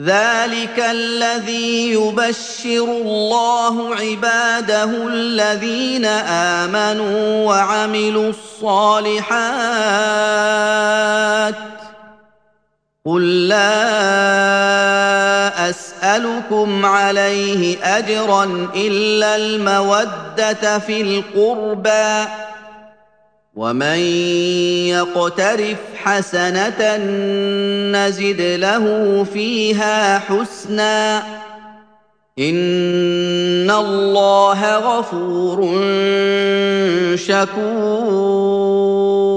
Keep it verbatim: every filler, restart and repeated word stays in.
ذلك الذي يبشر الله عباده الذين آمنوا وعملوا الصالحات قل لا أسألكم عليه أجرا إلا المودة في القربى ومن يقترف حسنة نزد له فيها حسنا إن الله غفور شكور